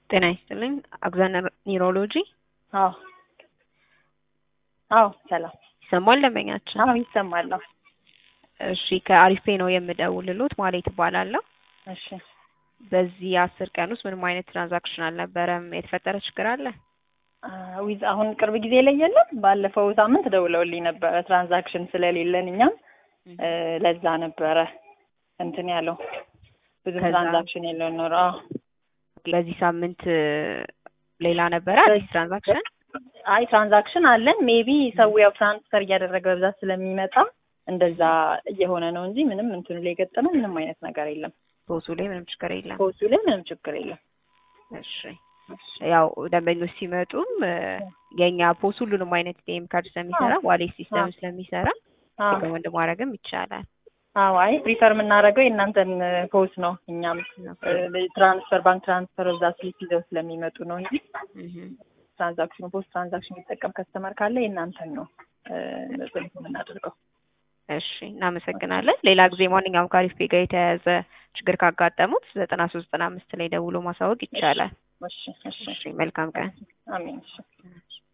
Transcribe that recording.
ጤና ይስጥልኝ። አግዛነር ኒውሮሎጂ። አዎ አዎ፣ ሰላም ይሰማል ደንበኛችን? አዎ ይሰማል። እሺ፣ ከአሪፍ ፔ ነው የምደውልልዎት። ማለት እባላለሁ። እሺ፣ በዚህ 10 ቀን ውስጥ ምንም አይነት ትራንዛክሽን አልነበረም። የተፈጠረ ችግር አለ? ዊዝ አሁን ቅርብ ጊዜ ላይ የለም። ባለፈው ሳምንት ደውለውልኝ ነበረ ትራንዛክሽን ስለሌለን እኛም ለዛ ነበረ እንትን ያለው ብዙ ትራንዛክሽን የለው ነው። በዚህ ሳምንት ሌላ ነበረ አዲስ ትራንዛክሽን? አይ ትራንዛክሽን አለን። ሜቢ ሰው ያው ትራንስፈር እያደረገ በብዛት ስለሚመጣ እንደዛ እየሆነ ነው እንጂ ምንም እንትኑ ላይ የገጠመ ምንም አይነት ነገር የለም። ፖሱ ላይ ምንም ችግር የለም። ፖሱ ላይ ምንም ችግር የለም። እሺ፣ ያው ደንበኞች ሲመጡም የኛ ፖስ ሁሉንም አይነት ኤቲኤም ካርድ ስለሚሰራ ዋሌት ሲስተም ስለሚሰራ ሪኮመንድ ማድረግም ይቻላል። አዎ፣ አይ ፕሪፈር የምናደርገው የእናንተን ፖስ ነው። እኛም ትራንስፈር ባንክ ትራንስፈር እዛ ስሊፕ ይዘው ስለሚመጡ ነው እንጂ ትራንዛክሽኑ ፖስት ትራንዛክሽን የሚጠቀም ከስተመር ካለ የእናንተን ነው የምናደርገው። እሺ፣ እናመሰግናለን። ሌላ ጊዜ ማንኛውም ከአሪፍ ፔ ጋር የተያያዘ ችግር ካጋጠሙት 9395 ላይ ደውሎ ማሳወቅ ይቻላል። እሺ፣ መልካም ቀን። አሜን። እሺ።